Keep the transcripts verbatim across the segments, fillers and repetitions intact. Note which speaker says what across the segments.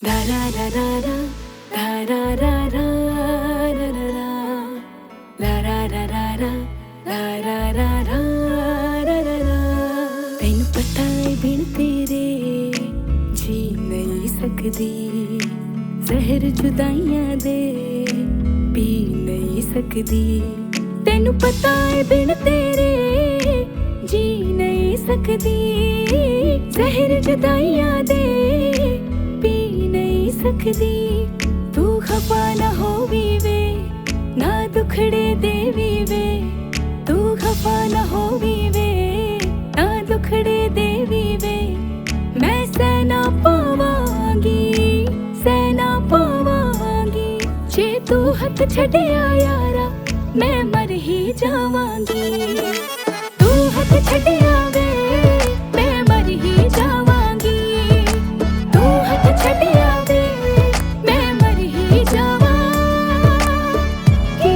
Speaker 1: ਤੈਨੂੰ ਪਤਾ ਏ ਬਿਨ ਤੇਰੇ ਜੀ ਨਹੀਂ ਸਕਦੀ, ਜ਼ਹਿਰ ਜੁਦਾਈਆਂ ਦੇ ਪੀ ਨਹੀਂ ਸਕਦੀ। ਤੈਨੂੰ ਪਤਾ ਏ ਬਿਨ ਤੇਰੇ ਜੀ ਨਹੀਂ ਸਕਦੀ, ਜ਼ਹਿਰ ਜੁਦਾਈਆਂ ਦੇ ਪੀ ਨਹੀਂ ਸਕਦੀ। ਤੂੰ ਖਫਾ ਨਾ ਹੋਵੀ ਵੇ, ਨਾ ਦੁਖੜੇ ਦੇਵੀ ਵੇ, ਤੂੰ ਖਫਾ ਨਾ ਹੋਵੀ ਵੇ, ਨਾ ਦੁਖੜੇ ਦੇਵੀ ਵੇ। ਮੈਂ ਸਹਿ ਨਾ ਪਾਵਾਂਗੀ, ਸਹਿ ਨਾ ਪਾਵਾਂਗੀ, ਜੇ ਤੂੰ ਹੱਥ ਛੱਡਿਆ ਯਾਰਾ ਮੈਂ ਮਰ ਹੀ ਜਾਵਾਂਗੀ। ਤੂੰ ਹੱਥ ਛੱਡਿਆ ਵੇ ਮੈਂ ਮਰ ਹੀ ਜਾਵਾਂਗੀ, ਤੂੰ ਹੱਥ ਛੱਡਿਆ ਵੇ ਮੈਂ ਮਰ ਹੀ ਜਾਵਾਂਗੀ।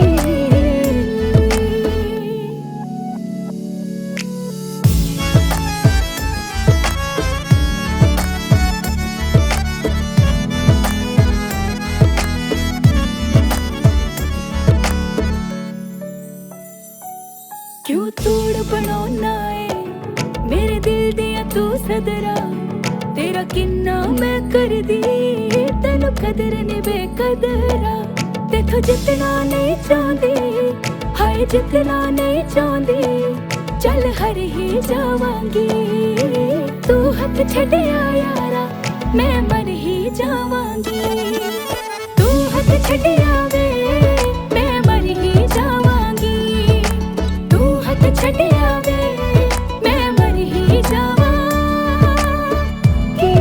Speaker 1: क्यों तोड़ बनाना है मेरे दिल दिया तू सदरा, तेरा किन्ना मैं कर दी तेनू कदर ने बेकदरा। तेथों जितना नहीं चाहती, हाय जितना नहीं चाहती, चल हर ही जावांगी। तू हथ छड्डिया यारा मैं मर ही जावांगी, तू हथ छड्डिया वे मैं मर ही जावांगी, तू हथ छड्डिया वे मैं मर ही जावांगी।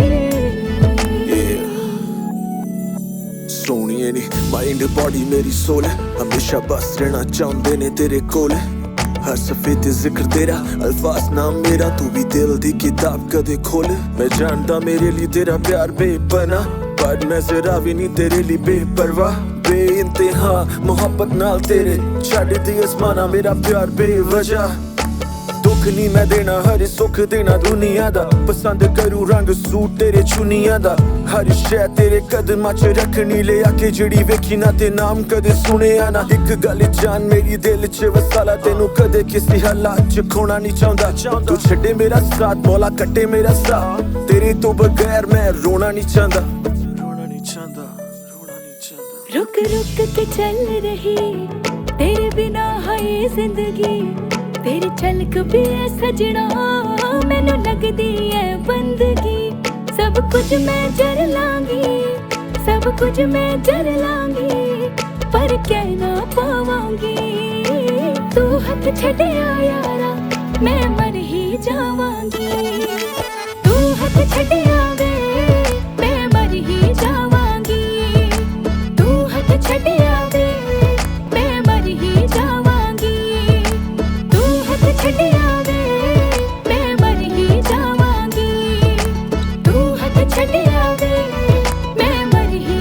Speaker 2: सोहणिए नी माइंड बॉडी मेरी सोल है, हमेशा बस रहना चाहते ने तेरे कोल। हर सफे ते जिक्र तेरा, अल्फाज नाम मेरा, तू भी दिल दी किताब कदे खोल। मैं जानता मेरे लिए तेरा प्यार बेपना, पर मैं जरा भी नहीं तेरे लिए बेपरवाह। बेइंतहा मोहब्बत नाल तेरे छड्ड दी आसमाना मेरा प्यार बेवजह। दुख नहीं मैं देना हर सुख देना दुनिया दा, पसंद करूं रंग सूट तेरे चुनिया दा। हर शै तेरे कदमां च रखनी ले आके जिहड़ी वेखी ना ते नाम कदे सुनिया ना। एक गल जान मेरी दिल च वसाला, तेनू कदे किसी हालात च खोना नहीं चाहता। तू छड्डे मेरा साथ मौला कट्टे मेरा साथ, तेरे तो बगैर मैं रोना नहीं चाहता, रोना नहीं चाहता, रोना नहीं चाहता।
Speaker 1: रुक रुक के चल रही तेरे बिना है जिंदगी, तेरी झलक भी है सजना मैनू लगदी है बंदगी। सब कुछ मैं जर लांगी, सब कुछ मैं जर लांगी, पर कह ना पावांगी। तू हथ छड्डिया यारा मैं मर ही जावांगी, तू हथ छड्डिया वे मैं मर ही जावांगी, तू हथ छड्डिया वे मैं मर ही जावांगी, तू हथ छड्डिया वे मैं मर ही जावांगी, तू हथ छड्डिया वे मैं मर ही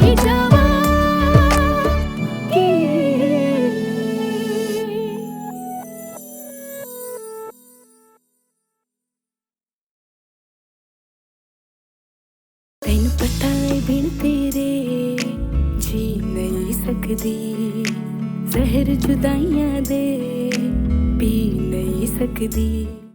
Speaker 1: जावांगी। तैनू पता है बिन तेरे जी नहीं सकदी, ਜ਼ਹਿਰ ਜੁਦਾਈਆਂ ਦੇ ਪੀ ਨਹੀਂ ਸਕਦੀ।